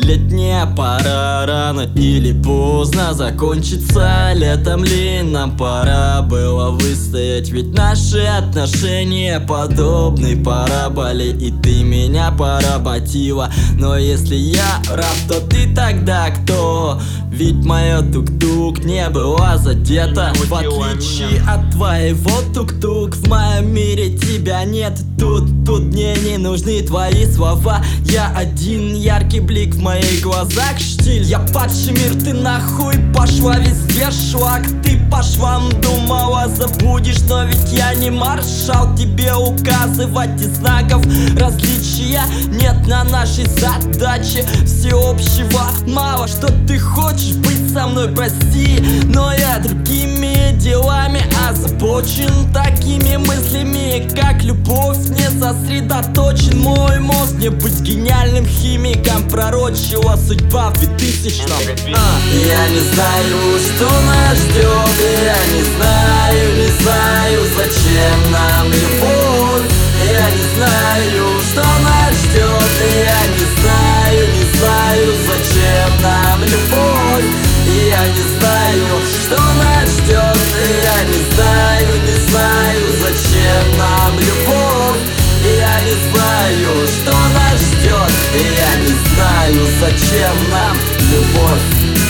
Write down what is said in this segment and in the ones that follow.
Летняя пора рано или поздно закончится. Летом ли нам пора было выстоять? Ведь наши отношения подобны параболе, и ты меня поработила. Но если я раб, то ты тогда кто? Ведь моё тук-тук не была задета. В отличие от твоего тук-тук, в моем мире тебя нет. Тут мне не нужны твои слова. Я один яркий блик в моих глазах, штиль. Я падший мир, ты нахуй пошла, везде шлак. Ты по швам думала забудешь, но ведь я не маршал. Тебе указывать и знаков различия нет на нашей задаче. Всеобщего мало, что ты хочешь быть со мной, прости, но я другими делами озабочен. Такими мыслями, как любовь, не сосредоточен мой мозг. Не быть гениальным химиком пророчила судьба в 2000-м. Я не знаю, что нас ждет. Я не знаю, зачем нам любовь. Я не знаю, что нас ждет. Я не знаю, зачем нам любовь. Я не знаю, что нас ждет. Я не знаю, зачем нам любовь. Я не знаю, что нас ждет. Я не знаю, зачем нам любовь.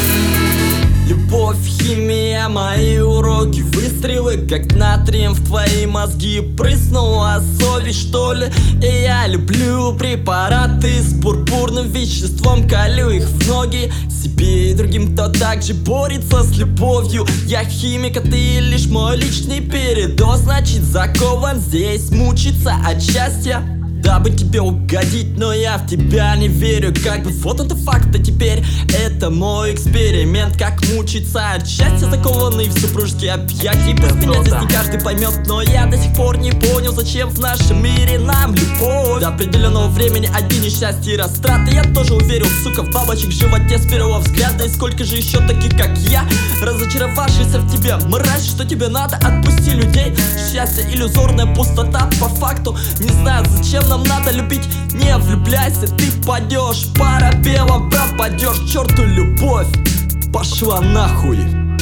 Любовь, химия, мои уроки, выстрелы, как натрием в твои мозги. Прыснула совесть, что ли? И я люблю препараты с пурпурным веществом. Колю их в ноги себе и другим, кто также борется с любовью. Я химик, а ты лишь мой личный передоз. Значит, закован здесь мучиться от счастья, дабы тебе угодить, но я в тебя не верю. Как бы вот это факт, а теперь это мой эксперимент. Как мучиться от счастья, закованный в супружеские объятия. Без меня здесь не каждый поймет, но я до сих пор не понял, зачем в нашем мире нам любовь. До определенного времени одни несчастья и растраты. Я тоже уверил, сука, в бабочек в животе с первого взгляда. И сколько же еще таких, как я, разочаровавшихся в тебе. Мразь, что тебе надо, отпусти людей. Счастье иллюзорная пустота, по факту не знаю, зачем нам надо любить. Не влюбляйся, ты падешь, пара белом пропадешь. Черту любовь, пошла нахуй.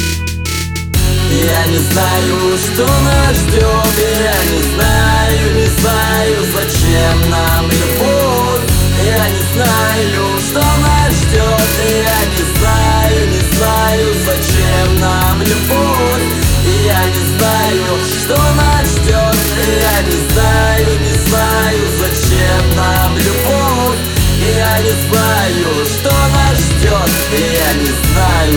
Я не знаю, что нас ждет. Я не знаю, зачем нам любовь. Я не знаю, что нас ждет. Я не знаю, зачем нам любовь. Я не знаю, что нас ждет. Я не знаю, зачем нам любовь. Я не знаю, что нас ждет. Я не знаю.